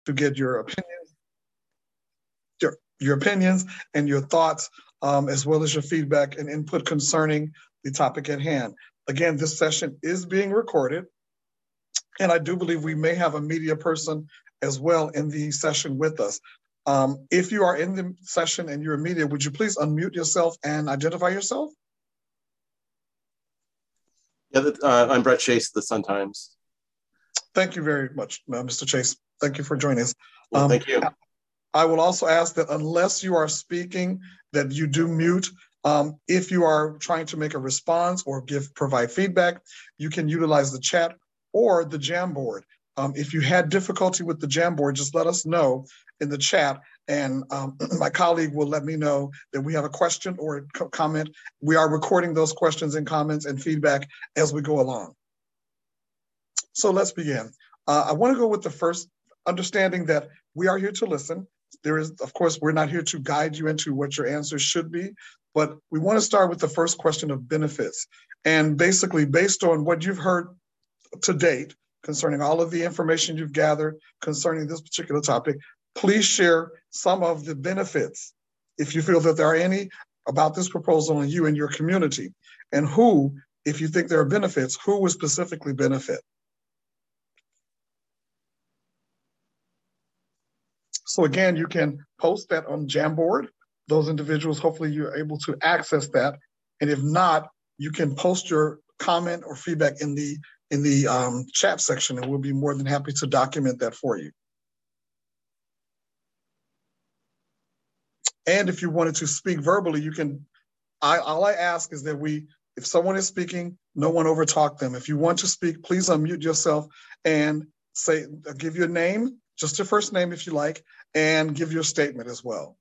to get your opinions, your opinions and your thoughts, as well as your feedback and input concerning the topic at hand. Again, this session is being recorded, and I do believe we may have a media person as well in the session with us. If you are in the session and you're a media, would you please unmute yourself and identify yourself? Yeah, I'm Brett Chase, the Sun-Times. Thank you very much, Mr. Chase. Thank you for joining us. Well, thank you. I will also ask that unless you are speaking, that you do mute. If you are trying to make a response or provide feedback, you can utilize the chat or the Jamboard. If you had difficulty with the Jamboard, just let us know in the chat, and my colleague will let me know that we have a question or a comment. We are recording those questions and comments and feedback as we go along. So let's begin. I want to go with the first, understanding that we are here to listen. There is, of course, we're not here to guide you into what your answers should be, but we want to start with the first question of benefits. And basically, based on what you've heard to date concerning all of the information you've gathered concerning this particular topic, please share some of the benefits, if you feel that there are any, about this proposal and you and your community, and who, if you think there are benefits, who would specifically benefit. So again, you can post that on Jamboard. Those individuals, hopefully you're able to access that. And if not, you can post your comment or feedback in the chat section, and we'll be more than happy to document that for you. And if you wanted to speak verbally, you can, all I ask is that if someone is speaking, no one overtalk them. If you want to speak, please unmute yourself and give your name, just your first name if you like, and give your statement as well.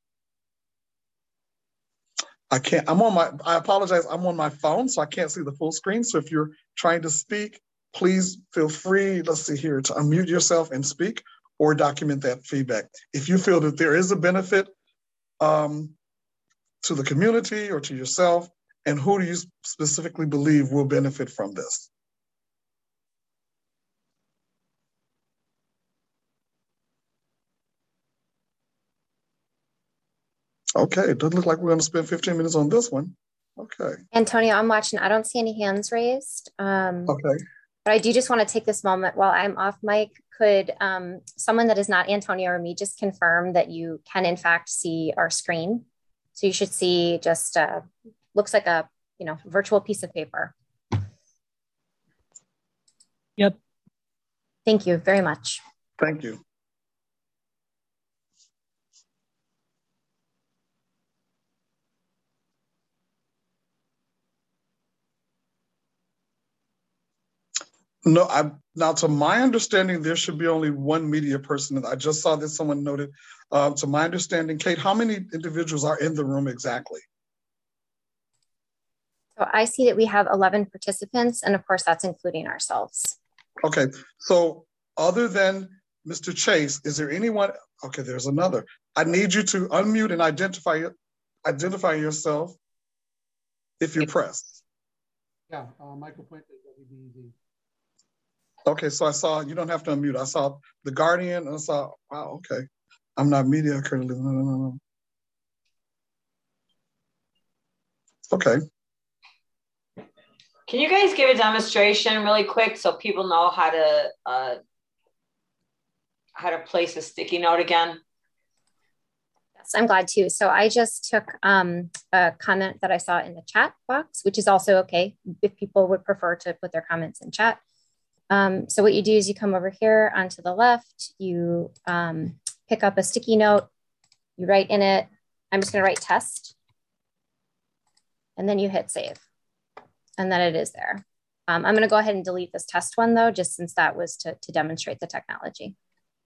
I apologize, I'm on my phone, so I can't see the full screen. So if you're trying to speak, please feel free, let's see here, to unmute yourself and speak or document that feedback. If you feel that there is a benefit to the community or to yourself, and who do you specifically believe will benefit from this? Okay, it doesn't look like we're going to spend 15 minutes on this one. Okay. Antonio, I'm watching. I don't see any hands raised. Okay. But I do just want to take this moment while I'm off mic. Could someone that is not Antonio or me just confirm that you can in fact see our screen? So you should see just looks like a virtual piece of paper. Yep. Thank you very much. Thank you. No, now to my understanding, there should be only one media person. I just saw that someone noted. To my understanding, Kate, how many individuals are in the room exactly? So I see that we have 11 participants, and of course that's including ourselves. Okay, so other than Mr. Chase, is there anyone? Okay, there's another. I need you to unmute and identify yourself if you press. Yeah, Michael Puente, WBEZ. Okay, so I saw, you don't have to unmute. I saw The Guardian, and I saw, wow, okay. I'm not media currently, no. Okay. Can you guys give a demonstration really quick so people know how to place a sticky note again? Yes, I'm glad to. So I just took a comment that I saw in the chat box, which is also okay if people would prefer to put their comments in chat. So what you do is you come over here onto the left, you pick up a sticky note, you write in it, I'm just gonna write test, and then you hit save, and then it is there. I'm gonna go ahead and delete this test one though, just since that was to demonstrate the technology.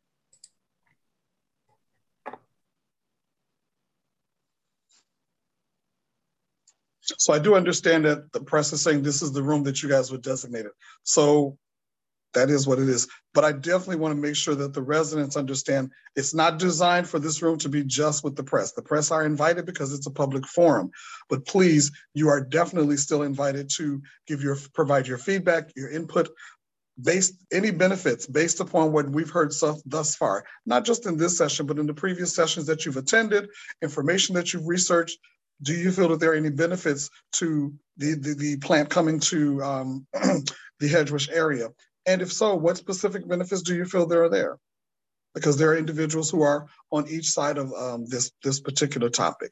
So I do understand that the press is saying this is the room that you guys would designate it. So that is what it is. But I definitely want to make sure that the residents understand it's not designed for this room to be just with the press. The press are invited because it's a public forum. But please, you are definitely still invited to provide your feedback, your input. any benefits based upon what we've heard thus far, not just in this session, but in the previous sessions that you've attended, information that you've researched. Do you feel that there are any benefits to the plant coming to the Hedgewish area? And if so, what specific benefits do you feel there are there? Because there are individuals who are on each side of this particular topic.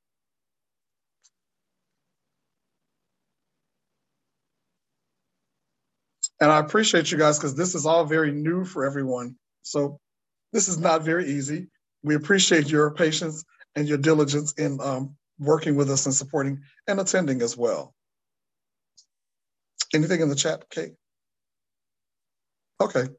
And I appreciate you guys because this is all very new for everyone. So this is not very easy. We appreciate your patience and your diligence in working with us and supporting and attending as well. Anything in the chat, Kate? Okay.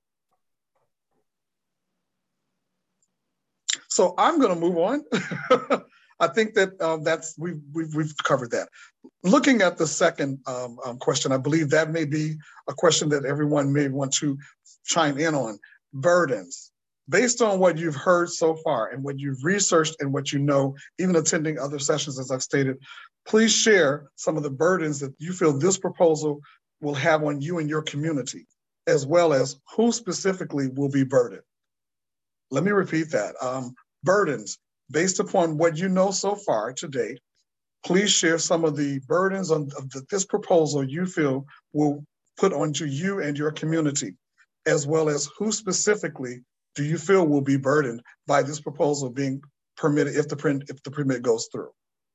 So I'm going to move on. I think that we've covered that. Looking at the second question, I believe that may be a question that everyone may want to chime in on. Burdens. Based on what you've heard so far and what you've researched and what you know, even attending other sessions, as I've stated, please share some of the burdens that you feel this proposal will have on you and your community, as well as who specifically will be burdened. Let me repeat that. Burdens. Based upon what you know so far to date, please share some of the burdens that this proposal you feel will put onto you and your community, as well as who specifically do you feel will be burdened by this proposal being permitted if the permit goes through.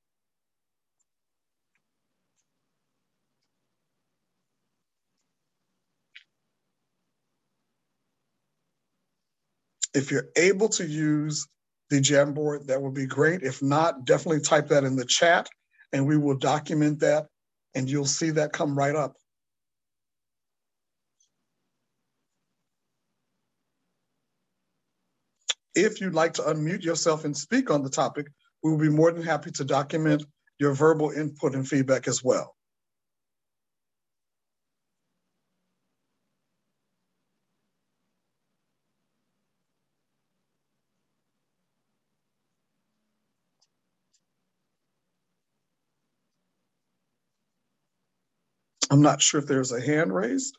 If you're able to use the Jamboard, that would be great. If not, definitely type that in the chat and we will document that and you'll see that come right up. If you'd like to unmute yourself and speak on the topic, we will be more than happy to document your verbal input and feedback as well. I'm not sure if there's a hand raised.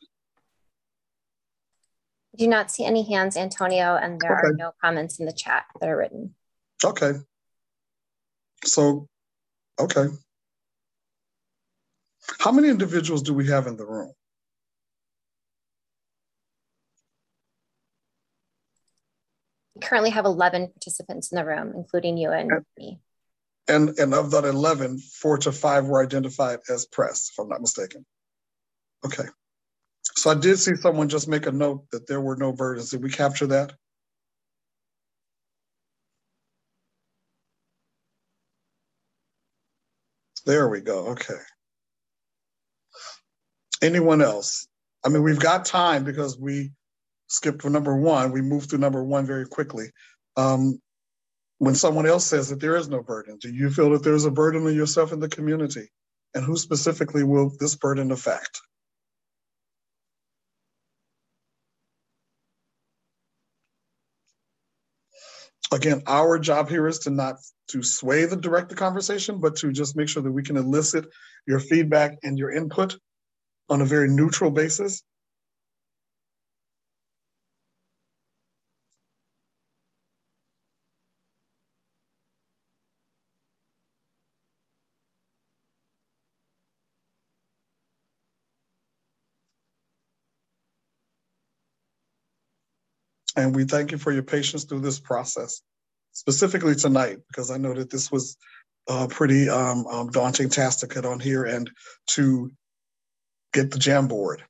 I do not see any hands, Antonio, and there are no comments in the chat that are written. Okay. So, okay. How many individuals do we have in the room? We currently have 11 participants in the room, including you and me. And of that 11, 4 to 5 were identified as press, if I'm not mistaken. Okay. So I did see someone just make a note that there were no burdens. Did we capture that? There we go. Okay. Anyone else? I mean, we've got time because we skipped for number 1. We moved through number 1 very quickly. When someone else says that there is no burden, do you feel that there's a burden on yourself and the community? And who specifically will this burden affect? Again, our job here is to not to sway the direct the conversation, but to just make sure that we can elicit your feedback and your input on a very neutral basis. And we thank you for your patience through this process, specifically tonight, because I know that this was a pretty daunting task to get on here and to get the Jamboard.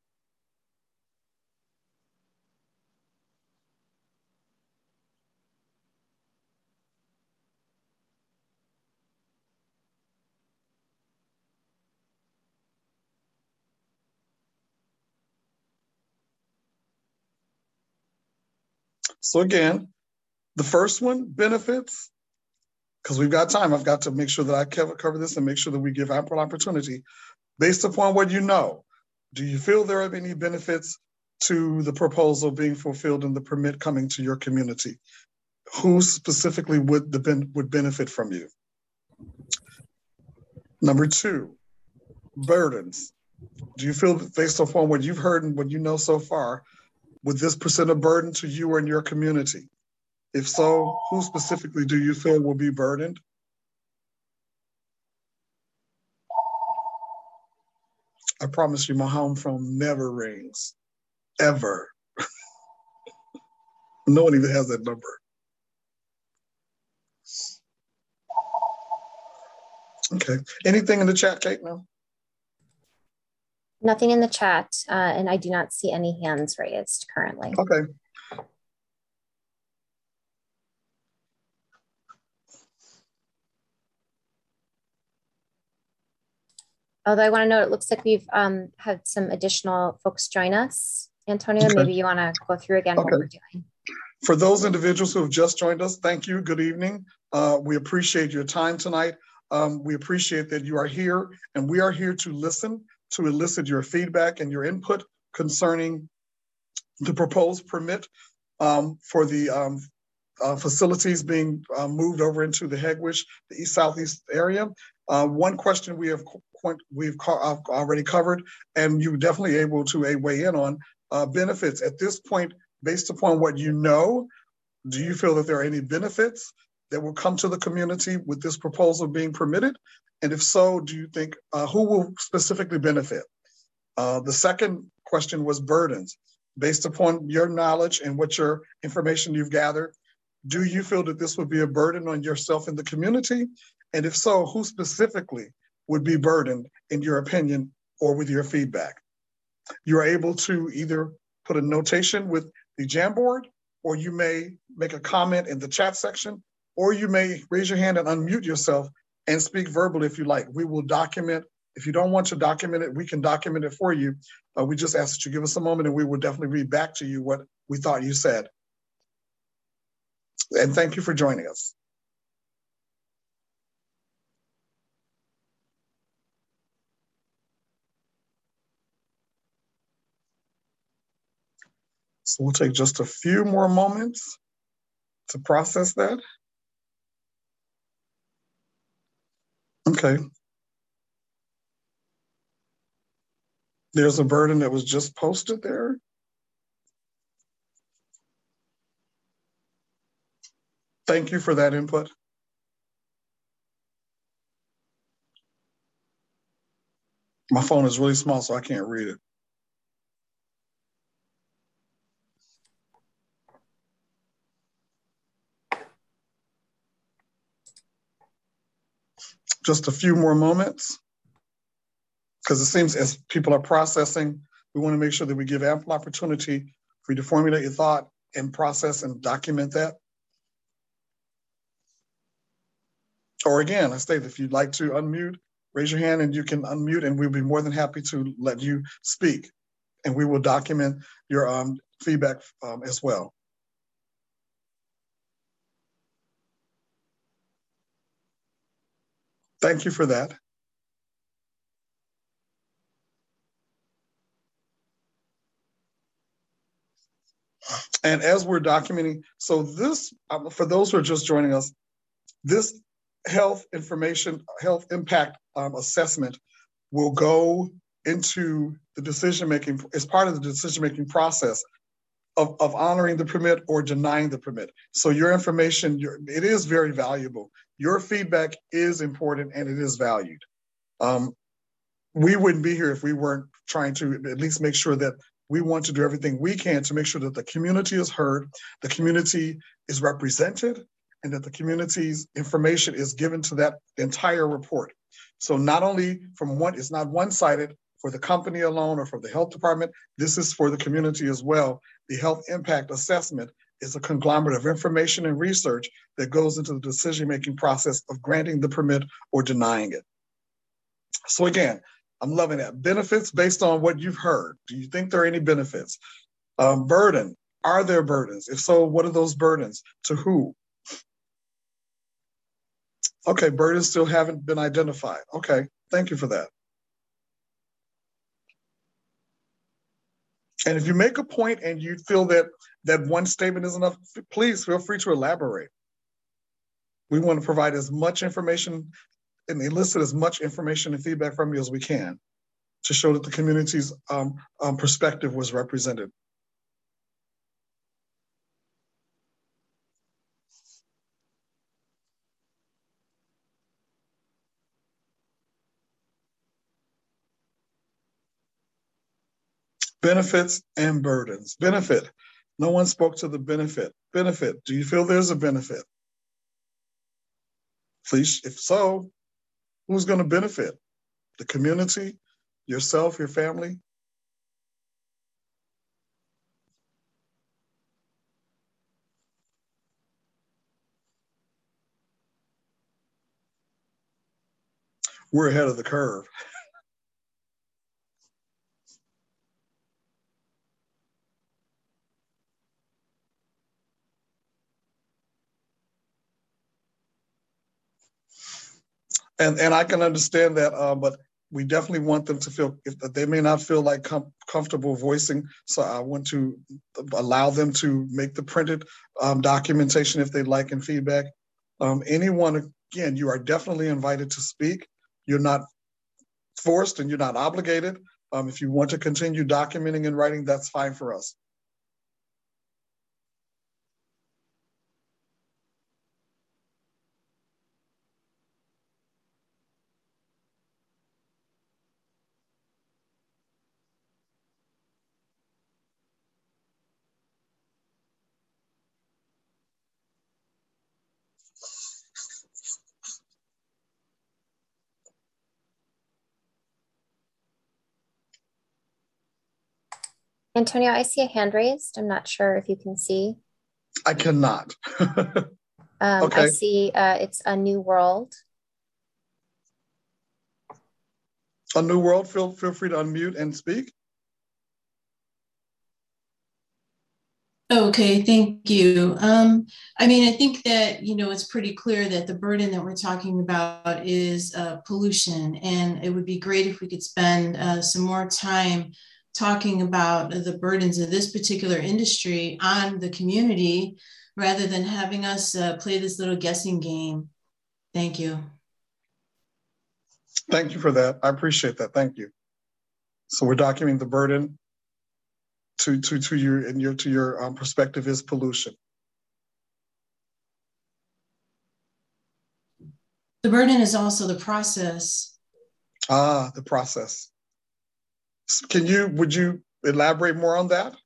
So again, the first one, benefits, because we've got time. I've got to make sure that I cover this and make sure that we give ample opportunity. Based upon what you know, do you feel there are any benefits to the proposal being fulfilled and the permit coming to your community? Who specifically would benefit from you? Number 2, burdens. Do you feel that based upon what you've heard and what you know so far, would this present a burden to you and your community? If so, who specifically do you feel will be burdened? I promise you, my home phone never rings, ever. No one even has that number. Okay. Anything in the chat, Kate? No? Nothing in the chat, and I do not see any hands raised currently. Okay. Although I want to note, it looks like we've had some additional folks join us. Antonio, Okay. maybe you want to go through again what we're doing. For those individuals who have just joined us, thank you. Good evening. We appreciate your time tonight. We appreciate that you are here, and we are here to listen, to elicit your feedback and your input concerning the proposed permit for the facilities being moved over into the Hegewisch, the East Southeast area. One question we've already covered, and you're definitely able to weigh in on benefits. At this point, based upon what you know, do you feel that there are any benefits that will come to the community with this proposal being permitted? And if so, do you think who will specifically benefit? The second question was burdens. Based upon your knowledge and what your information you've gathered, do you feel that this would be a burden on yourself and the community? And if so, who specifically would be burdened in your opinion or with your feedback? You are able to either put a notation with the Jamboard, or you may make a comment in the chat section, or you may raise your hand and unmute yourself and speak verbally if you like. We will document. If you don't want to document it, we can document it for you. We just ask that you give us a moment and we will definitely read back to you what we thought you said. And thank you for joining us. So we'll take just a few more moments to process that. Okay. There's a burden that was just posted there. Thank you for that input. My phone is really small, so I can't read it. Just a few more moments, because it seems as people are processing, we want to make sure that we give ample opportunity for you to formulate your thought and process and document that. Or again, I state, if you'd like to unmute, raise your hand and you can unmute, and we'll be more than happy to let you speak. And we will document your feedback as well. Thank you for that. And as we're documenting, so this, for those who are just joining us, this health impact assessment will go into the decision-making, as part of the decision-making process of honoring the permit or denying the permit. So your information, it is very valuable. Your feedback is important and it is valued. We wouldn't be here if we weren't trying to at least make sure that we want to do everything we can to make sure that the community is heard, the community is represented, and that the community's information is given to that entire report. So not only from one, it's not one-sided for the company alone or for the health department, this is for the community as well. The health impact assessment is a conglomerate of information and research that goes into the decision-making process of granting the permit or denying it. So again, I'm loving that. Benefits based on what you've heard. Do you think there are any benefits? Burden, are there burdens? If so, what are those burdens? To who? Okay, burdens still haven't been identified. Okay, thank you for that. And if you make a point and you feel that that one statement is enough, please feel free to elaborate. We want to provide as much information and elicit as much information and feedback from you as we can to show that the community's perspective was represented. Benefits and burdens. Benefit. No one spoke to the benefit. Benefit. Do you feel there's a benefit? Please, if so, who's going to benefit? The community, yourself, your family? We're ahead of the curve. And I can understand that, but we definitely want them to feel, if they may not feel like comfortable voicing, so I want to allow them to make the printed documentation if they'd like and feedback. Anyone, again, you are definitely invited to speak. You're not forced and you're not obligated. If you want to continue documenting and writing, that's fine for us. Antonio, I see a hand raised. I'm not sure if you can see. I cannot. Okay. I see it's A New World. A New World, feel free to unmute and speak. Okay, thank you. I mean, I think that, it's pretty clear that the burden that we're talking about is pollution, and it would be great if we could spend some more time talking about the burdens of this particular industry on the community rather than having us play this little guessing game. Thank you. Thank you for that. I appreciate that. Thank you. So we're documenting the burden to your perspective is pollution. The burden is also the process. Ah, the process. Would you elaborate more on that?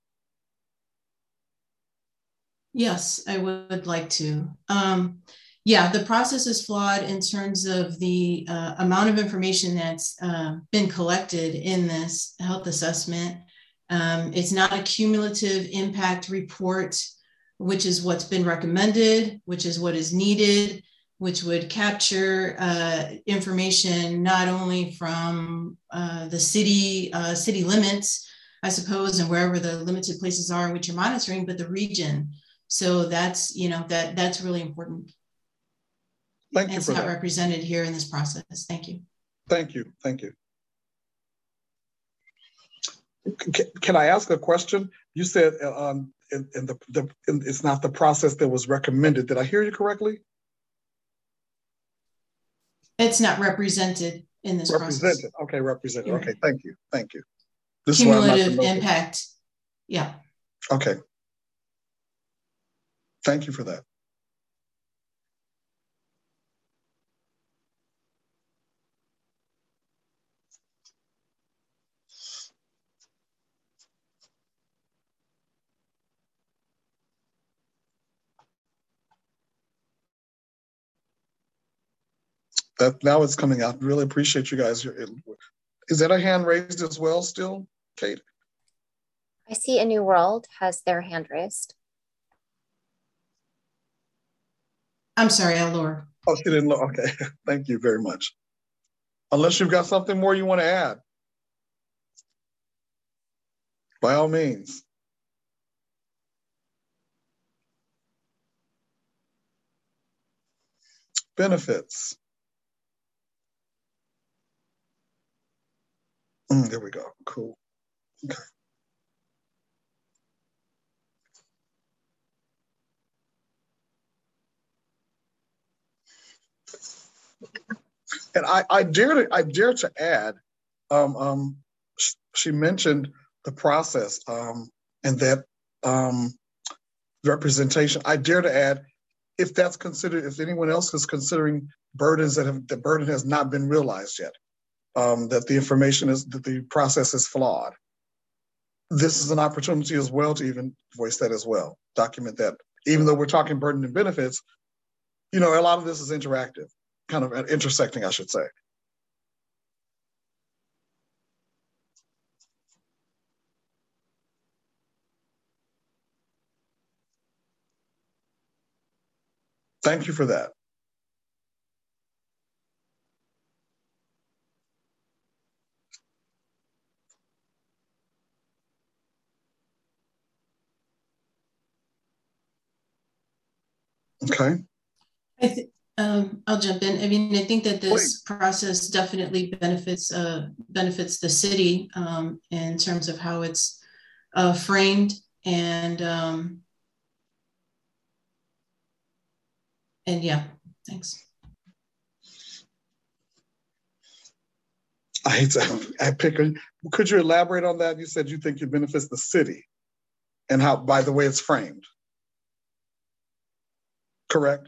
Yes, I would like to. Yeah, the process is flawed in terms of the amount of information that's been collected in this health assessment. It's not a cumulative impact report, which is what's been recommended, which is what is needed, which would capture information not only from the city limits, I suppose, and wherever the limited places are in which you're monitoring, but the region. So that's, that's really important. Thank you for that. It's not represented here in this process. Thank you. Thank you. Thank you. Can I ask a question? You said it's not the process that was recommended. Did I hear you correctly? It's not represented in this process. Okay, represented. Okay, thank you. Thank you. This cumulative impact. Yeah. Okay. Thank you for that. Now it's coming out. Really appreciate you guys. Is that a hand raised as well still, Kate? I see A New World has their hand raised. I'm sorry, I'll lower. Oh, she didn't look. Okay, thank you very much. Unless you've got something more you want to add, by all means. Benefits. There we go. Cool. Okay. And I dare to add, she mentioned the process and that representation. I dare to add, if that's considered, if anyone else is considering burdens that the burden has not been realized yet, that the information is, that the process is flawed. This is an opportunity as well to even voice that as well, document that. Even though we're talking burden and benefits, a lot of this is interactive, kind of intersecting, I should say. Thank you for that. Okay. I'll jump in. I mean, I think that this Please. process definitely benefits the city in terms of how it's framed, and yeah, thanks. Could you elaborate on that? You said you think it benefits the city and how, by the way it's framed. Correct?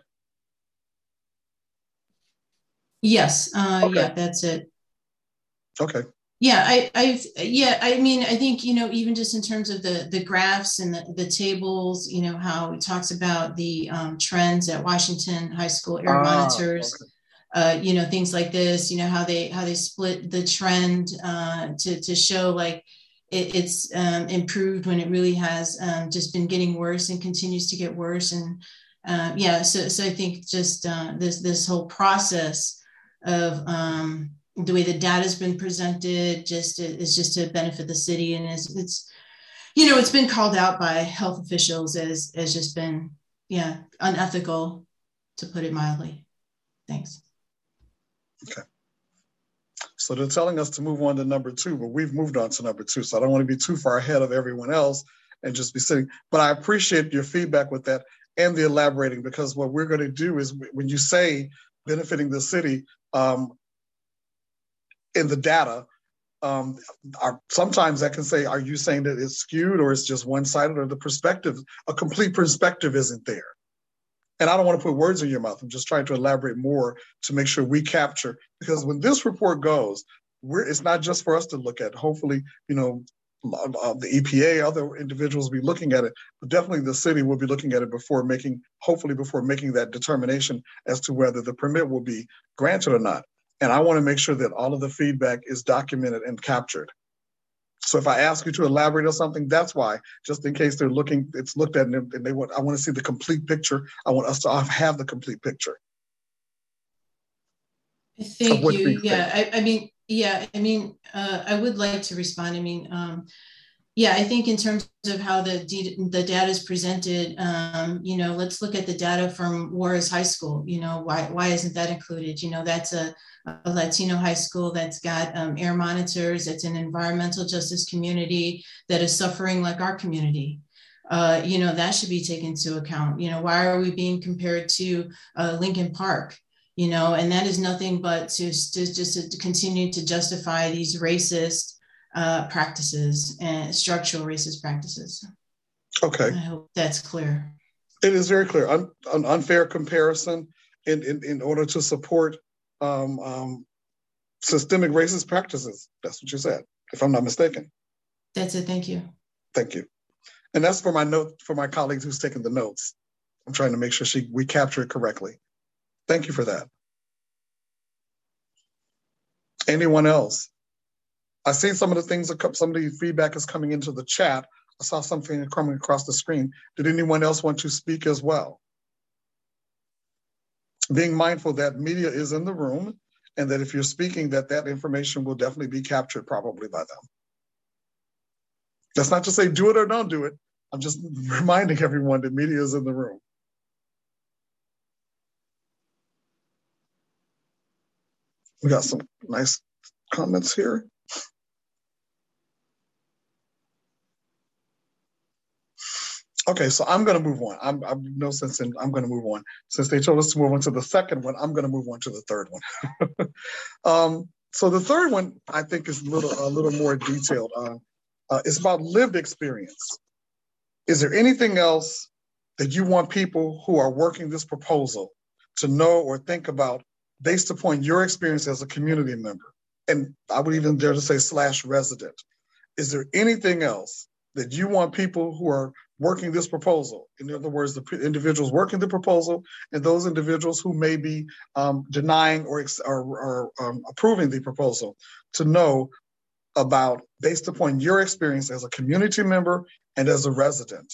Yes. Okay. Yeah, that's it. Okay. Yeah, I mean, I think, even just in terms of the graphs and the tables, how it talks about the trends at Washington High School air monitors, okay. Things like this, how they split the trend to show like it's improved when it really has just been getting worse and continues to get worse. And yeah, so I think just this whole process of the way the data has been presented is just to benefit the city, and it's been called out by health officials as just been unethical, to put it mildly. Thanks. Okay. So they're telling us to move on to number 2, but we've moved on to number 2, so I don't want to be too far ahead of everyone else and just be sitting. But I appreciate your feedback with that and the elaborating, because what we're going to do is, when you say benefiting the city, in the data, sometimes that can say, are you saying that it's skewed or it's just one-sided, or the perspective, a complete perspective isn't there? And I don't want to put words in your mouth. I'm just trying to elaborate more to make sure we capture, because when this report goes, it's not just for us to look at. Hopefully, the EPA, other individuals will be looking at it, but definitely the city will be looking at it before making that determination as to whether the permit will be granted or not. And I want to make sure that all of the feedback is documented and captured. So if I ask you to elaborate on something, that's why, just in case it's looked at and I want to see the complete picture. I want us to have the complete picture. Thank you. Yeah, I would like to respond. I mean, I think in terms of how the data is presented, let's look at the data from Juarez High School. Why isn't that included? That's a Latino high school that's got air monitors. It's an environmental justice community that is suffering like our community. That should be taken into account. Why are we being compared to Lincoln Park? And that is nothing but to continue to justify these racist practices and structural racist practices. Okay. I hope that's clear. It is very clear. An unfair comparison in order to support systemic racist practices. That's what you said, if I'm not mistaken. That's it. Thank you. Thank you. And that's for my colleagues who's taking the notes. I'm trying to make sure we capture it correctly. Thank you for that. Anyone else? I see some of the feedback is coming into the chat. I saw something coming across the screen. Did anyone else want to speak as well? Being mindful that media is in the room, and that if you're speaking, that information will definitely be captured probably by them. That's not to say do it or don't do it. I'm just reminding everyone that media is in the room. We got some nice comments here. Okay, so I'm going to move on. I'm no sense in, I'm going to move on. Since they told us to move on to the second one, I'm going to move on to the third one. So the third one I think is a little more detailed. It's about lived experience. Is there anything else that you want people who are working this proposal to know or think about based upon your experience as a community member? And I would even dare to say / resident. Is there anything else that you want people who are working this proposal, in other words, the individuals working the proposal and those individuals who may be denying or approving the proposal, to know about based upon your experience as a community member and as a resident?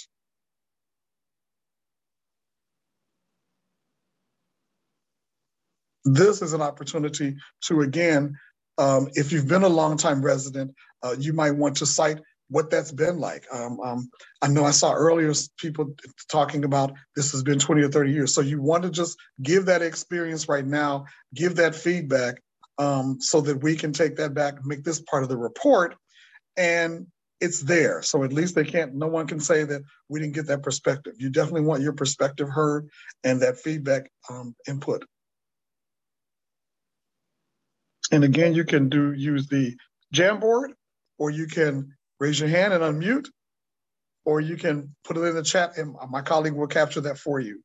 This is an opportunity to, again, if you've been a longtime resident, you might want to cite what that's been like. I know I saw earlier people talking about this has been 20 or 30 years. So you want to just give that experience right now, give that feedback so that we can take that back and make this part of the report, and it's there. So at least no one can say that we didn't get that perspective. You definitely want your perspective heard and that feedback input. And again, you can use the Jamboard, or you can raise your hand and unmute, or you can put it in the chat and my colleague will capture that for you.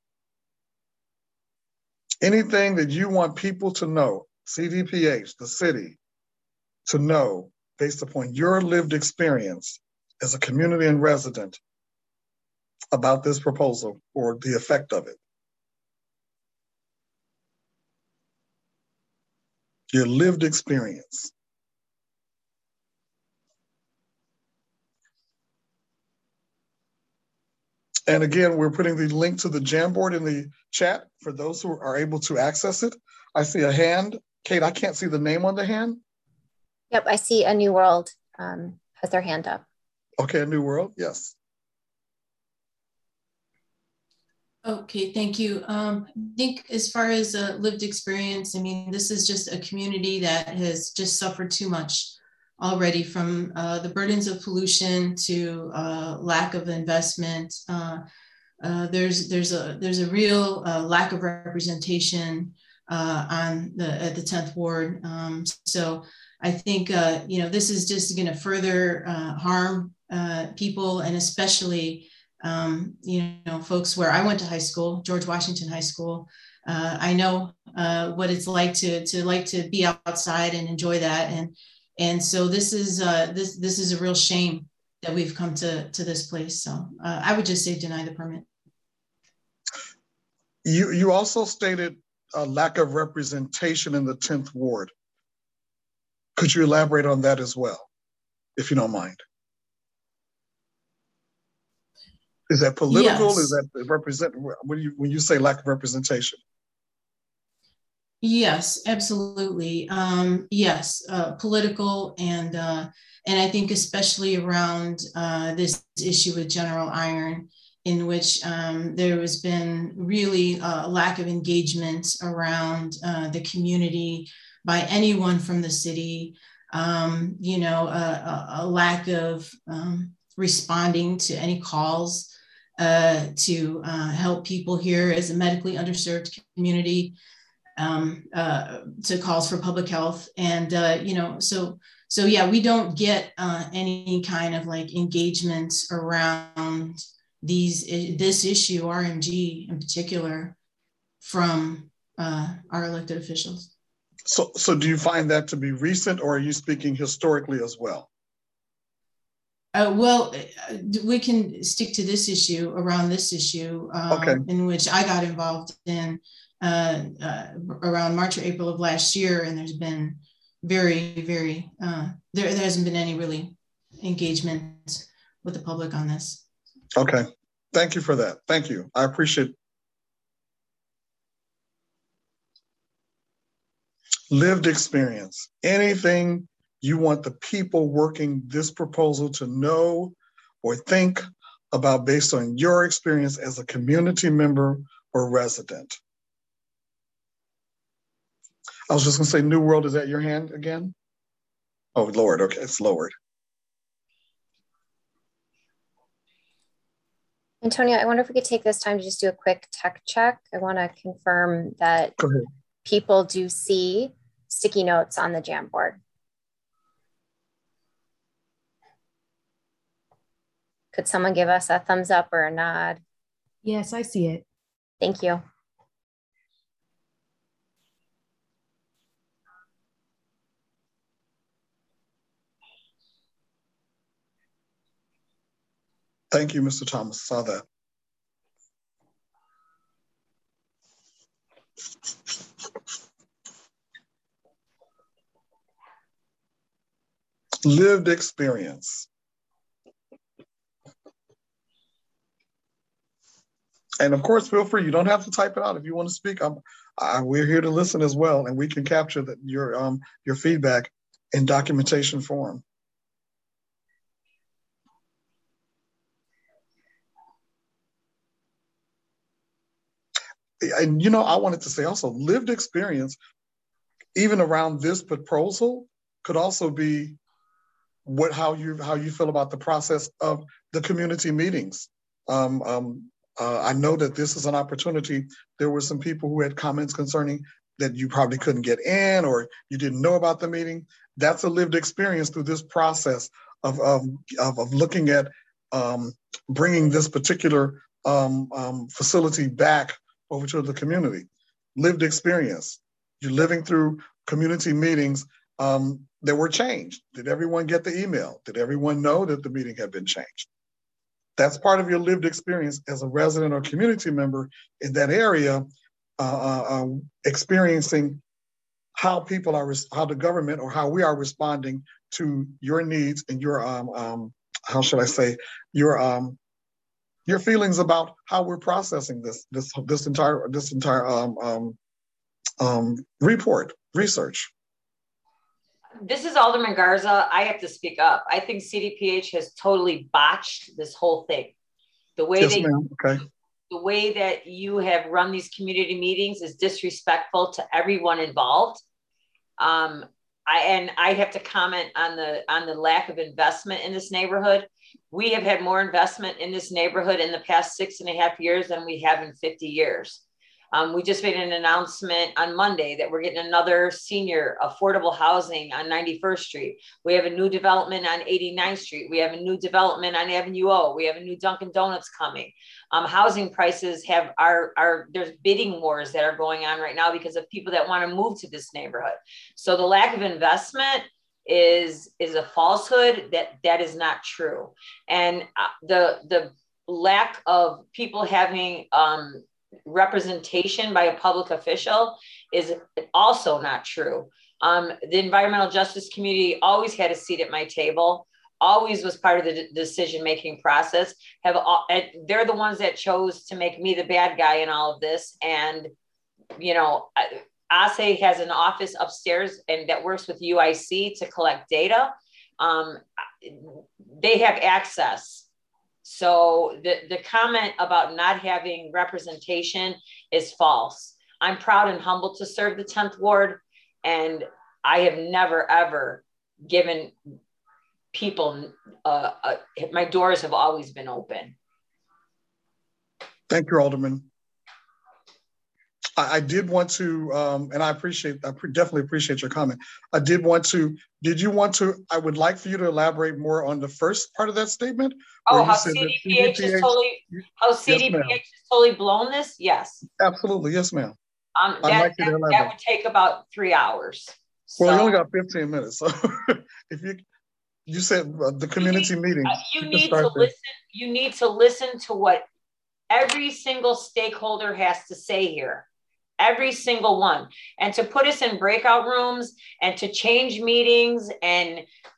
Anything that you want people to know, CDPH, the city, to know based upon your lived experience as a community and resident about this proposal or the effect of it. Your lived experience. And again, we're putting the link to the Jamboard in the chat for those who are able to access it. I see a hand. Kate, I can't see the name on the hand. Yep, I see A New World has their hand up. Okay, A New World, yes. Okay, thank you. I think as far as lived experience, I mean, this is just a community that has just suffered too much already, from the burdens of pollution to lack of investment. There's a real lack of representation at the 10th Ward. So I think this is just going to further harm people, and especially folks where I went to high school, George Washington High School. I know what it's like to be outside and enjoy that, and so this is a real shame that we've come to this place. So I would just say deny the permit. You also stated a lack of representation in the 10th Ward. Could you elaborate on that as well, if you don't mind? Is that political? Yes. Is that represent? When you say lack of representation? Yes, absolutely. Yes, political, and I think especially around this issue with General Iron, in which there has been really a lack of engagement around the community by anyone from the city. A lack of responding to any calls to help people here as a medically underserved community, to calls for public health. And, so yeah, we don't get any kind of like engagement around this issue, RMG in particular, from our elected officials. So do you find that to be recent, or are you speaking historically as well? Well, we can stick to this issue, around this issue, okay, in which I got involved in around March or April of last year. And there's been there hasn't been any really engagement with the public on this. Okay, thank you for that. Thank you. I appreciate it. Lived experience. Anything you want the people working this proposal to know or think about based on your experience as a community member or resident? I was just gonna say, New World, is that your hand again? Oh, Lord, okay, it's lowered. Antonio, I wonder if we could take this time to just do a quick tech check. I wanna confirm that people do see sticky notes on the Jamboard. Could someone give us a thumbs up or a nod? Yes, I see it. Thank you. Thank you, Mr. Thomas. Saw that. Lived experience. And of course, feel free. You don't have to type it out if you want to speak. We're here to listen as well, and we can capture your feedback in documentation form. And I wanted to say also, lived experience, even around this proposal, could also be how you feel about the process of the community meetings. I know that this is an opportunity. There were some people who had comments concerning that you probably couldn't get in or you didn't know about the meeting. That's a lived experience through this process of looking at bringing this particular facility back over to the community. Lived experience. You're living through community meetings that were changed. Did everyone get the email? Did everyone know that the meeting had been changed? That's part of your lived experience as a resident or community member in that area, experiencing how the government or how we are responding to your needs and your how should I say, your feelings about how we're processing this entire report research. This is Alderman Garza. I have to speak up. I think CDPH has totally botched this whole thing. The way the way that you have run these community meetings is disrespectful to everyone involved. I have to comment on the lack of investment in this neighborhood. We have had more investment in this neighborhood in the past 6.5 years than we have in 50 years. We just made an announcement on Monday that we're getting another senior affordable housing on 91st Street. We have a new development on 89th Street. We have a new development on Avenue O. We have a new Dunkin' Donuts coming. Housing prices there's bidding wars that are going on right now because of people that want to move to this neighborhood. So the lack of investment is a falsehood. That is not true. And the lack of people having representation by a public official is also not true. The environmental justice community always had a seat at my table, always was part of the decision-making process. They're the ones that chose to make me the bad guy in all of this. And, ASE has an office upstairs and that works with UIC to collect data. They have access. So the comment about not having representation is false. I'm proud and humbled to serve the 10th Ward, and I have never, ever given people, my doors have always been open. Thank you, Alderman. I did want to, and I definitely appreciate your comment. I would like for you to elaborate more on the first part of that statement. Oh, how CDPH has totally blown this? Yes. Absolutely, yes, ma'am. That would take about 3 hours. Well, you only got 15 minutes. So if you said the community meeting. You need to listen to what every single stakeholder has to say here. Every single one. And to put us in breakout rooms and to change meetings and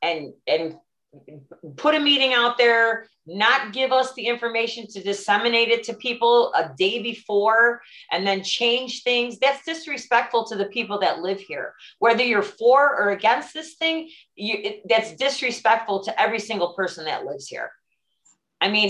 put a meeting out there, not give us the information to disseminate it to people a day before and then change things. That's disrespectful to the people that live here. Whether you're for or against this thing, that's disrespectful to every single person that lives here. I mean,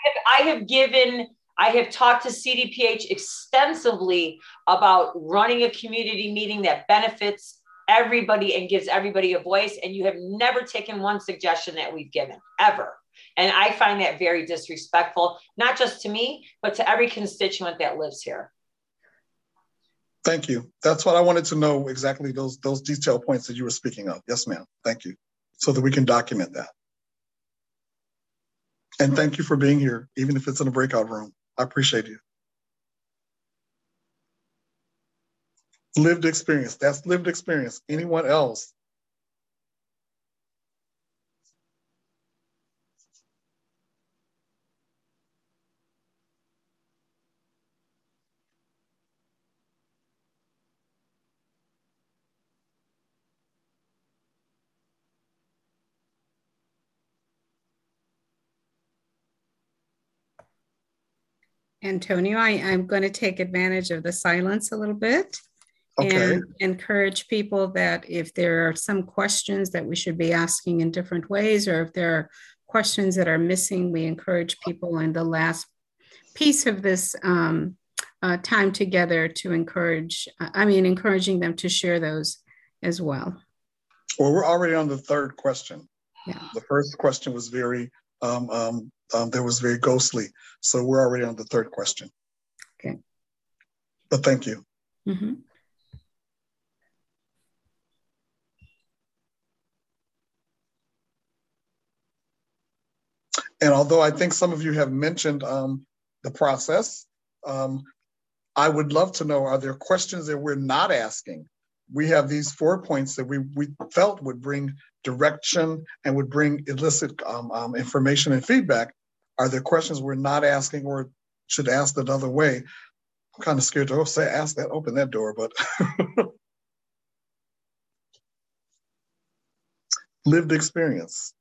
I have talked to CDPH extensively about running a community meeting that benefits everybody and gives everybody a voice. And you have never taken one suggestion that we've given, ever. And I find that very disrespectful, not just to me, but to every constituent that lives here. Thank you. That's what I wanted to know, exactly those detailed points that you were speaking of. Yes, ma'am. Thank you. So that we can document that. And thank you for being here, even if it's in a breakout room. I appreciate you. Lived experience. That's lived experience. Anyone else? Antonio, I'm going to take advantage of the silence a little bit. Okay. And encourage people that if there are some questions that we should be asking in different ways, or if there are questions that are missing, we encourage people in the last piece of this time together to encouraging them to share those as well. Well, we're already on the third question. Yeah. The first question was very, there was very ghostly. So we're already on the third question. Okay. But thank you. Mm-hmm. And although I think some of you have mentioned the process, I would love to know, are there questions that we're not asking? We have these 4 points that we felt would bring direction and would bring illicit information and feedback. Are there questions we're not asking or should ask another way? I'm kind of scared to say ask that, open that door, but lived experience.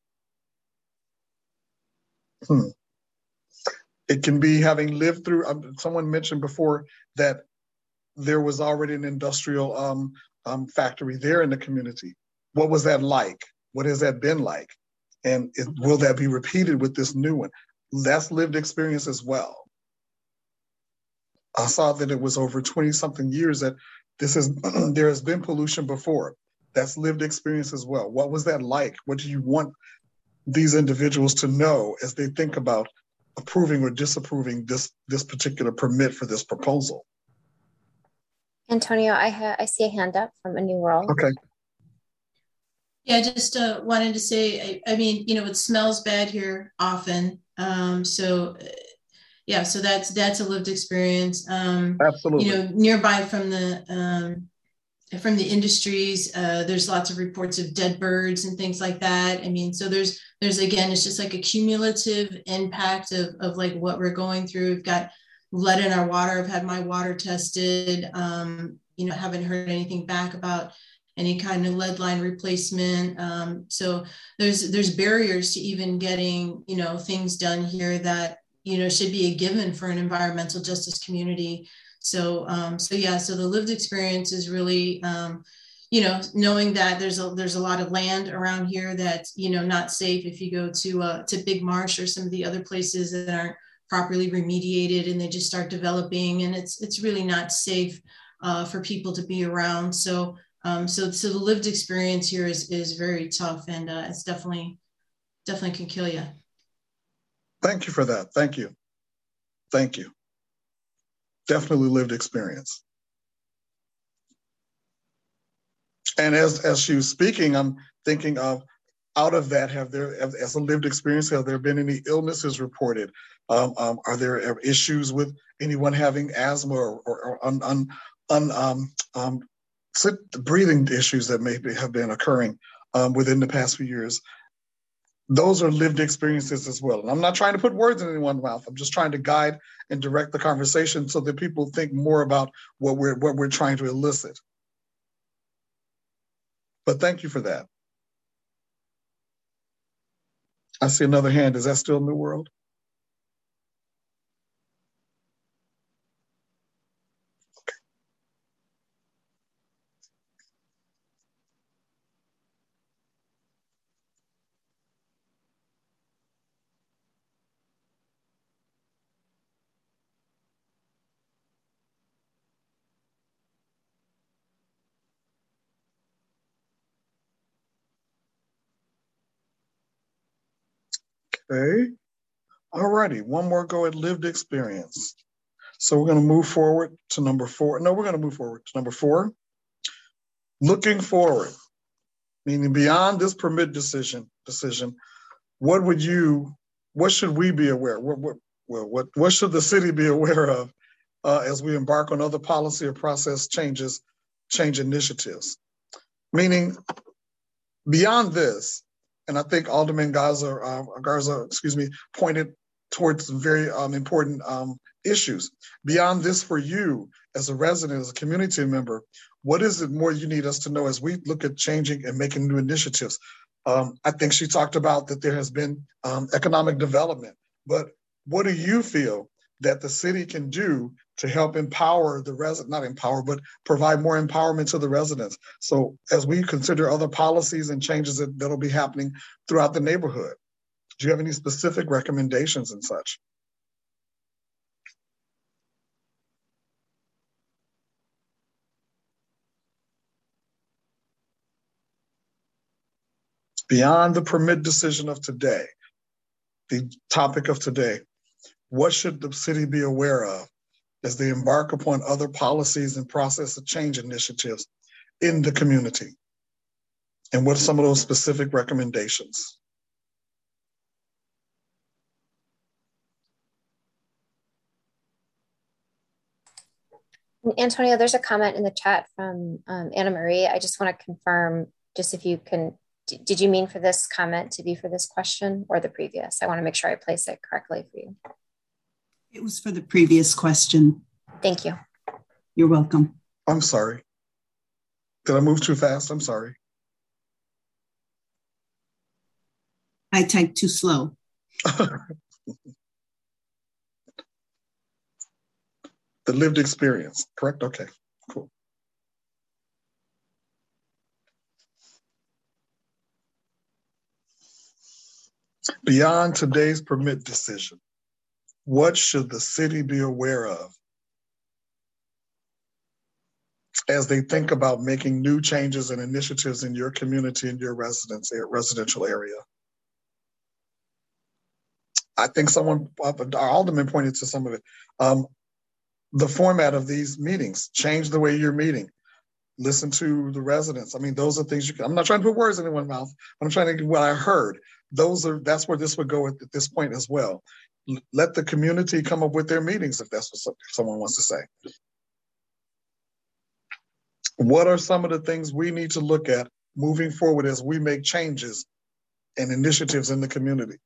It can be having lived through, someone mentioned before that there was already an industrial factory there in the community. What was that like? What has that been like? And will that be repeated with this new one? That's lived experience as well. I saw that it was over 20 something years that there has been pollution before. That's lived experience as well. What was that like? What do you want these individuals to know as they think about approving or disapproving this particular permit for this proposal? Antonio, I see a hand up from A New World. Okay. Yeah, I just wanted to say, I mean, it smells bad here often. So that's a lived experience. Absolutely. Nearby from the industries, there's lots of reports of dead birds and things like that. I mean, so there's again, it's just like a cumulative impact of like what we're going through. We've got lead in our water. I've had my water tested. Haven't heard anything back about any kind of lead line replacement. So there's barriers to even getting, things done here that, should be a given for an environmental justice community. So the lived experience is really, knowing that there's a lot of land around here that's, not safe if you go to Big Marsh or some of the other places that aren't properly remediated and they just start developing, and it's really not safe for people to be around. So the lived experience here is very tough, and it's definitely can kill you. Thank you for that. Thank you. Thank you. Definitely lived experience. And as she was speaking, I'm thinking of, out of that, as a lived experience, have there been any illnesses reported? Are there issues with anyone having asthma or breathing issues that maybe have been occurring within the past few years? Those are lived experiences as well. And I'm not trying to put words in anyone's mouth. I'm just trying to guide and direct the conversation so that people think more about what we're trying to elicit. But thank you for that. I see another hand. Is that still New World? Okay. All righty. One more go at lived experience. So we're going to move forward to number 4. No, we're going to move forward to number 4. Looking forward, meaning beyond this permit decision, what should we be aware? What should the city be aware of as we embark on other policy or process change initiatives? Meaning, beyond this, and I think Alderman Garza, pointed towards some very important issues. Beyond this, for you as a resident, as a community member, what is it more you need us to know as we look at changing and making new initiatives? I think she talked about that there has been economic development, but what do you feel that the city can do to help empower the resident, not empower, but provide more empowerment to the residents? So as we consider other policies and changes that'll be happening throughout the neighborhood, do you have any specific recommendations and such? Beyond the permit decision of today, the topic of today, what should the city be aware of as they embark upon other policies and process of change initiatives in the community? And what are some of those specific recommendations? Antonio, there's a comment in the chat from Anna Marie. I just want to confirm, just if you can, did you mean for this comment to be for this question or the previous? I want to make sure I place it correctly for you. It was for the previous question. Thank you. You're welcome. I'm sorry. Did I move too fast? I'm sorry. I typed too slow. The lived experience, correct? Okay, cool. Beyond today's permit decision, what should the city be aware of as they think about making new changes and initiatives in your community and your residential area? I think our alderman pointed to some of it. The format of these meetings, change the way you're meeting, listen to the residents. I mean, those are things I'm not trying to put words in anyone's mouth, but I'm trying to get what I heard. That's where this would go at this point as well. Let the community come up with their meetings if that's what someone wants to say. What are some of the things we need to look at moving forward as we make changes and initiatives in the community?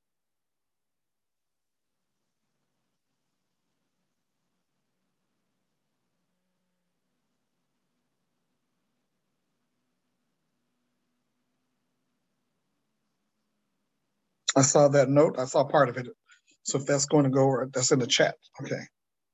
I saw that note. I saw part of it. So if that's going to go, that's in the chat. Okay.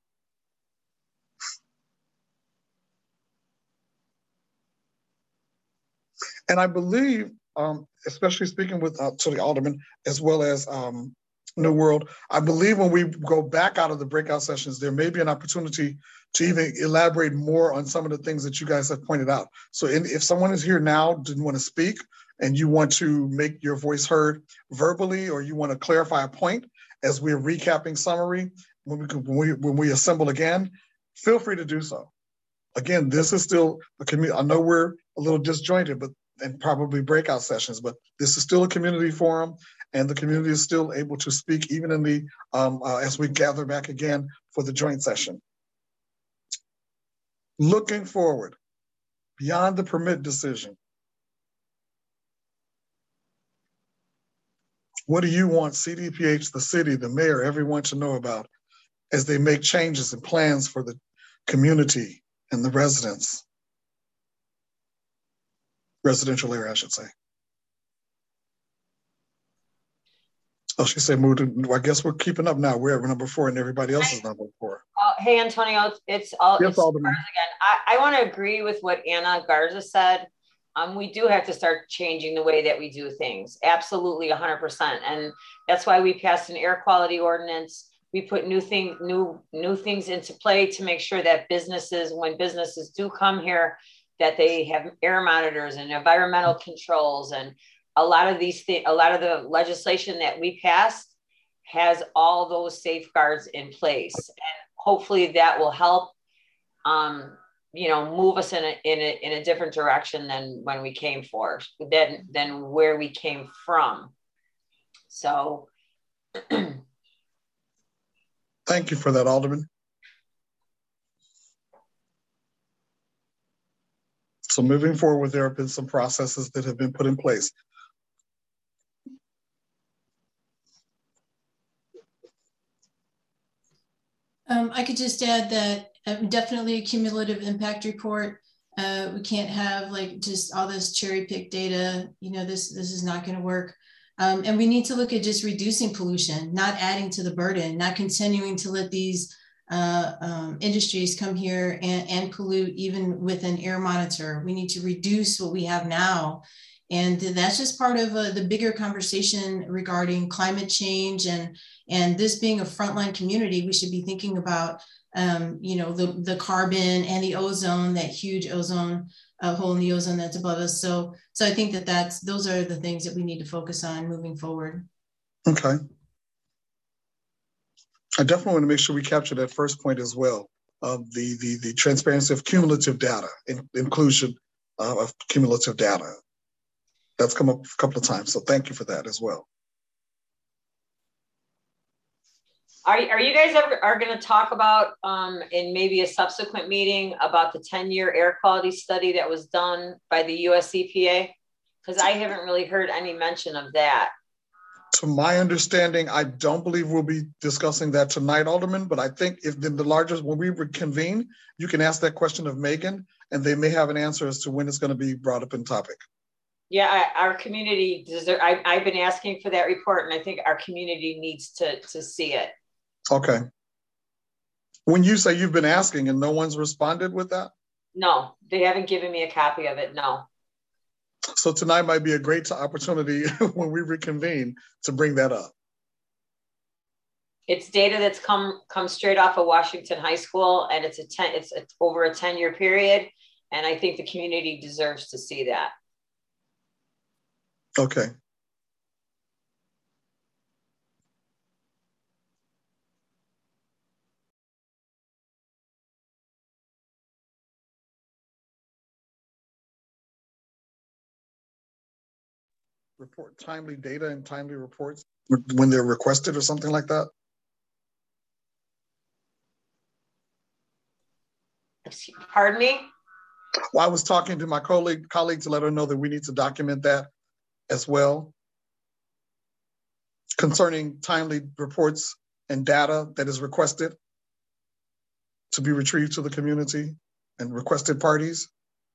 And I believe, especially speaking with to the alderman as well as New World, I believe when we go back out of the breakout sessions, there may be an opportunity to even elaborate more on some of the things that you guys have pointed out. So if someone is here now, didn't want to speak, and you want to make your voice heard verbally, or you want to clarify a point as we're recapping summary, when we assemble again, feel free to do so. Again, this is still a community. I know we're a little disjointed, and probably breakout sessions, but this is still a community forum, and the community is still able to speak even in the as we gather back again for the joint session. Looking forward, beyond the permit decision, what do you want CDPH, the city, the mayor, everyone to know about as they make changes and plans for the community and the residents? Residential area, I should say. Oh, she said move to, I guess we're keeping up now. We're at number 4 and everybody else is number 4. Hey, Antonio, it's all yes, it's again. I want to agree with what Anna Garza said. We do have to start changing the way that we do things. Absolutely 100%. And that's why we passed an air quality ordinance. We put new things into play to make sure that businesses, when businesses do come here, that they have air monitors and environmental controls, and a lot of the legislation that we passed has all those safeguards in place. And hopefully that will help, move us in a different direction than when we came than where we came from. So. Thank you for that, Alderman. So moving forward, there have been some processes that have been put in place. I could just add that definitely a cumulative impact report. We can't have like just all this cherry pick data. This is not going to work. And we need to look at just reducing pollution, not adding to the burden, not continuing to let these industries come here and pollute even with an air monitor. We need to reduce what we have now. And that's just part of the bigger conversation regarding climate change and this being a frontline community. We should be thinking about, the carbon and the ozone, that huge ozone hole in the ozone that's above us. So I think those are the things that we need to focus on moving forward. Okay. I definitely want to make sure we capture that first point as well, of the transparency of cumulative data, inclusion of cumulative data. That's come up a couple of times, so thank you for that as well. Are you guys ever going to talk about in maybe a subsequent meeting about the 10-year air quality study that was done by the US EPA? Because I haven't really heard any mention of that. To my understanding, I don't believe we'll be discussing that tonight, Alderman, but I think when we reconvene, you can ask that question of Megan, and they may have an answer as to when it's going to be brought up in topic. Yeah, our community deserves. I've been asking for that report, and I think our community needs to see it. Okay. When you say you've been asking and no one's responded with that? No, they haven't given me a copy of it, no. So tonight might be a great opportunity when we reconvene to bring that up. It's data that's come straight off of Washington High School, and it's over a 10-year period, and I think the community deserves to see that. Okay. Report timely data and timely reports when they're requested or something like that? Pardon me? Well, I was talking to my colleague to let her know that we need to document that as well, concerning timely reports and data that is requested to be retrieved to the community and requested parties.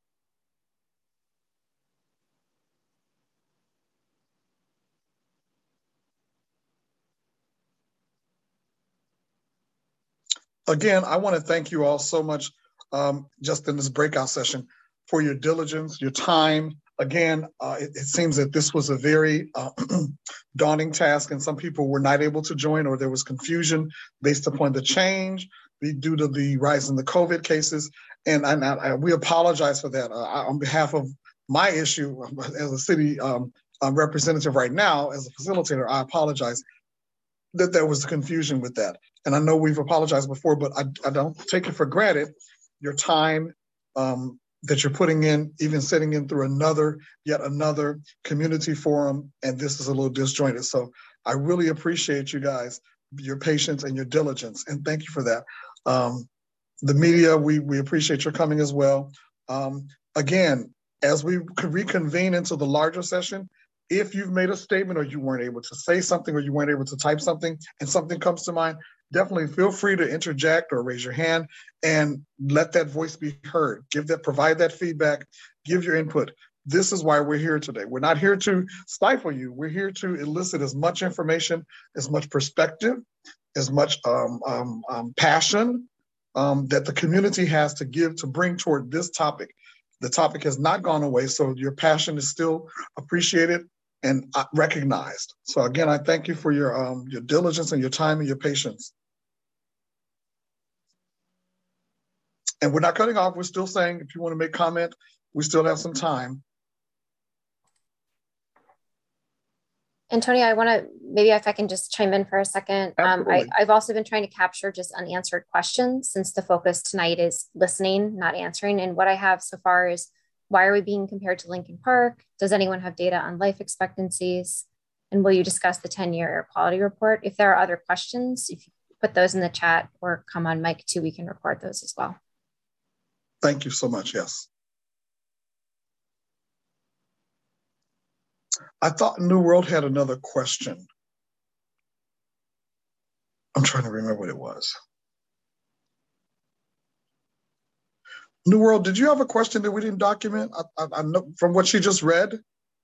Again, I want to thank you all so much just in this breakout session for your diligence, your time. Again, it seems that this was a very daunting task, and some people were not able to join, or there was confusion based upon the change due to the rise in the COVID cases. And we apologize for that. On behalf of my issue as a city representative right now, as a facilitator, I apologize that there was confusion with that. And I know we've apologized before, but I don't take it for granted, your time that you're putting in, even sitting in through yet another community forum, and this is a little disjointed. So I really appreciate you guys, your patience and your diligence, and thank you for that. The media, we appreciate your coming as well. Again, as we reconvene into the larger session, if you've made a statement or you weren't able to say something or you weren't able to type something and something comes to mind, definitely feel free to interject or raise your hand and let that voice be heard. Provide that feedback, give your input. This is why we're here today. We're not here to stifle you. We're here to elicit as much information, as much perspective, as much passion that the community has to give, to bring toward this topic. The topic has not gone away, so your passion is still appreciated and recognized. So again, I thank you for your diligence and your time and your patience. And we're not cutting off. We're still saying, if you want to make comment, we still have some time. Antonio, I want to, maybe if I can just chime in for a second. I've also been trying to capture just unanswered questions, since the focus tonight is listening, not answering. And what I have so far is, why are we being compared to Lincoln Park? Does anyone have data on life expectancies? And will you discuss the 10-year air quality report? If there are other questions, if you put those in the chat or come on mic too, we can record those as well. Thank you so much. Yes. I thought New World had another question. I'm trying to remember what it was. New World, did you have a question that we didn't document? I know from what she just read.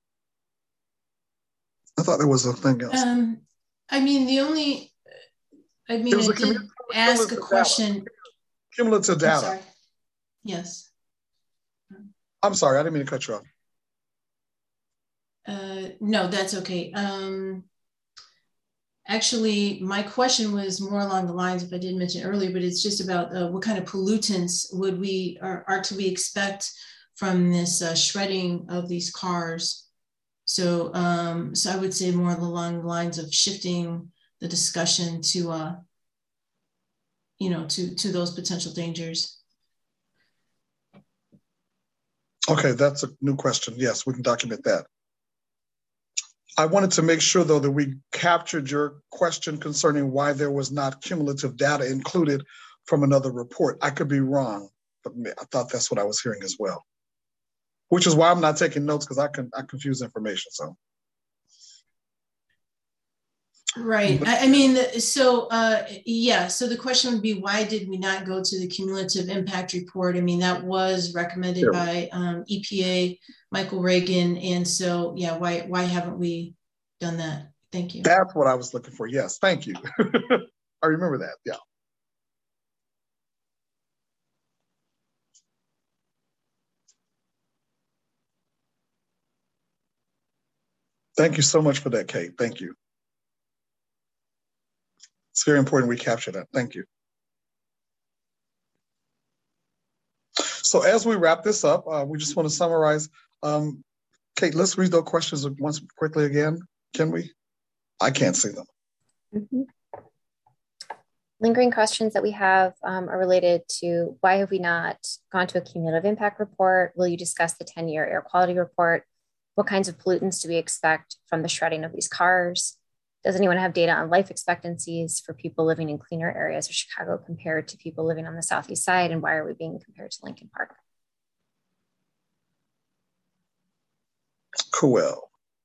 I thought there was a thing else. I mean, I did ask a question. Cumulative data. I'm sorry. Yes. I'm sorry, I didn't mean to cut you off. No, that's okay. Actually, my question was more along the lines, if I didn't mention earlier, but it's just about what kind of pollutants are to we expect from this shredding of these cars. So, so I would say more along the lines of shifting the discussion to, to those potential dangers. Okay, that's a new question. Yes, we can document that. I wanted to make sure, though, that we captured your question concerning why there was not cumulative data included from another report. I could be wrong, but I thought that's what I was hearing as well, which is why I'm not taking notes, because I confuse information. So. Right. I mean, so yeah, so the question would be, why did we not go to the cumulative impact report? I mean, that was recommended by EPA, Michael Reagan. And so, yeah, why haven't we done that? Thank you. That's what I was looking for. Yes, thank you. I remember that, yeah. Thank you so much for that, Kate. Thank you. It's very important we capture that. Thank you. So as we wrap this up, we just want to summarize. Kate, let's read those questions once quickly again. Can we? I can't see them. Mm-hmm. Lingering questions that we have are related to, why have we not gone to a cumulative impact report? Will you discuss the 10-year air quality report? What kinds of pollutants do we expect from the shredding of these cars? Does anyone have data on life expectancies for people living in cleaner areas of Chicago compared to people living on the southeast side? And why are we being compared to Lincoln Park? Cool.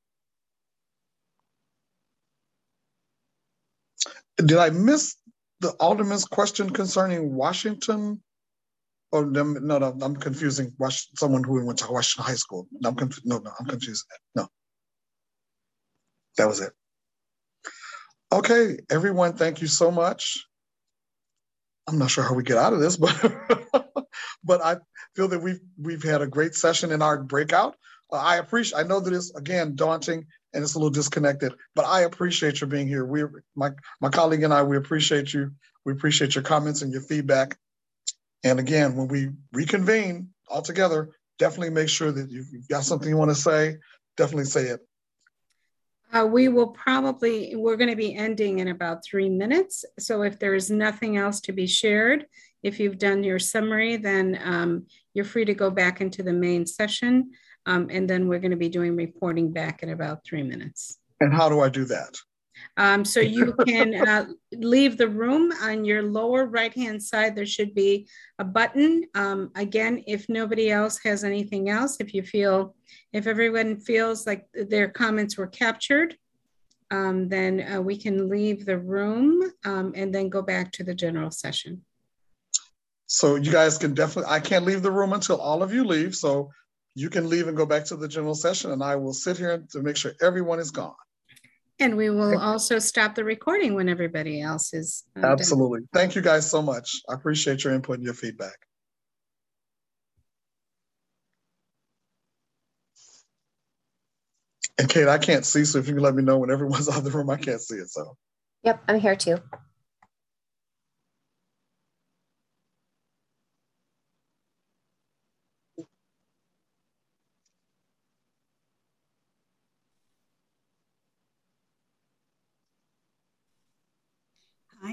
Did I miss the Alderman's question concerning Washington? Oh, no, I'm confusing someone who went to Washington High School. No, I'm confusing that. No, that was it. Okay, everyone, thank you so much. I'm not sure how we get out of this, but but I feel that we've had a great session in our breakout. I know that it's, again, daunting and it's a little disconnected, but I appreciate your being here. My colleague and I, we appreciate you. We appreciate your comments and your feedback. And again, when we reconvene all together, definitely make sure that you've got something you want to say, definitely say it. We're going to be ending in about 3 minutes. So if there is nothing else to be shared, if you've done your summary, then you're free to go back into the main session. And then we're going to be doing reporting back in about 3 minutes. And how do I do that? So you can leave the room. On your lower right-hand side, there should be a button. Again, if nobody else has anything else, if everyone feels like their comments were captured, then we can leave the room and then go back to the general session. So you guys can I can't leave the room until all of you leave. So you can leave and go back to the general session, and I will sit here to make sure everyone is gone. And we will also stop the recording when everybody else is absolutely done. Thank you guys so much. I appreciate your input and your feedback. And Kate, I can't see, so if you can let me know when everyone's out of the room, I can't see it. So. Yep, I'm here too.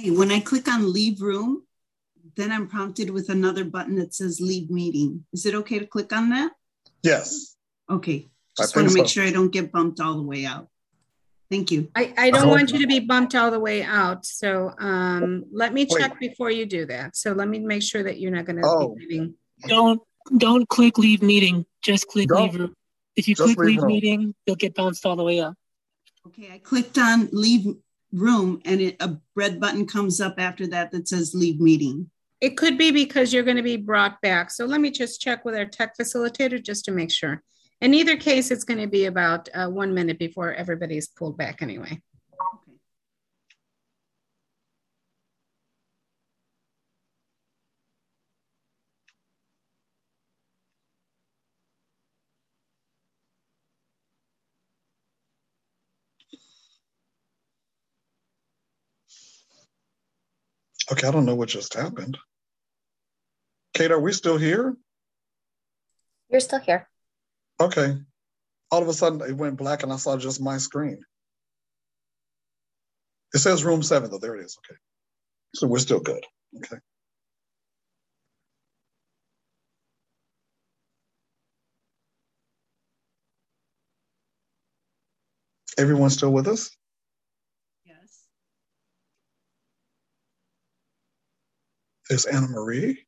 Hi, when I click on leave room, then I'm prompted with another button that says leave meeting. Is it okay to click on that? Yes. Okay. Just want to make sure I don't get bumped all the way out. Thank you. I don't want you to be bumped all the way out. So let me check before you do that. So let me make sure that you're not going to be leaving. Don't click leave meeting. Just click leave room. If you click leave meeting, you'll get bounced all the way up. Okay, I clicked on leave room and a red button comes up after that that says leave meeting. It could be because you're going to be brought back. So let me just check with our tech facilitator just to make sure. In either case, it's going to be about 1 minute before everybody's pulled back anyway. Okay. Okay, I don't know what just happened. Kate, are we still here? You're still here. Okay. All of a sudden, it went black and I saw just my screen. It says room 7, though. There it is. Okay. So we're still good. Okay. Everyone still with us? Yes. There's Anna Marie.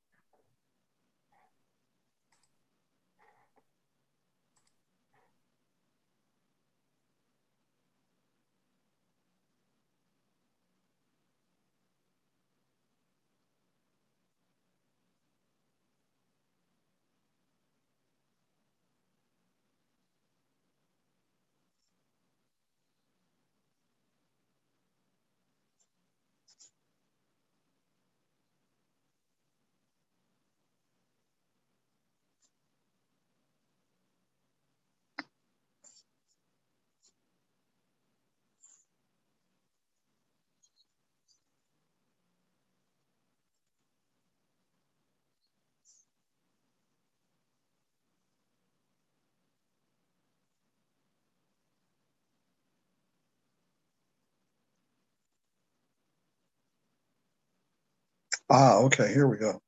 Okay, here we go.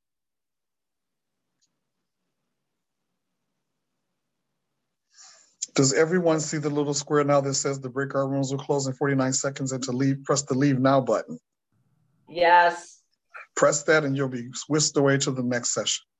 Does everyone see the little square now that says the breakout rooms will close in 49 seconds and to leave, press the leave now button? Yes. Press that and you'll be whisked away to the next session.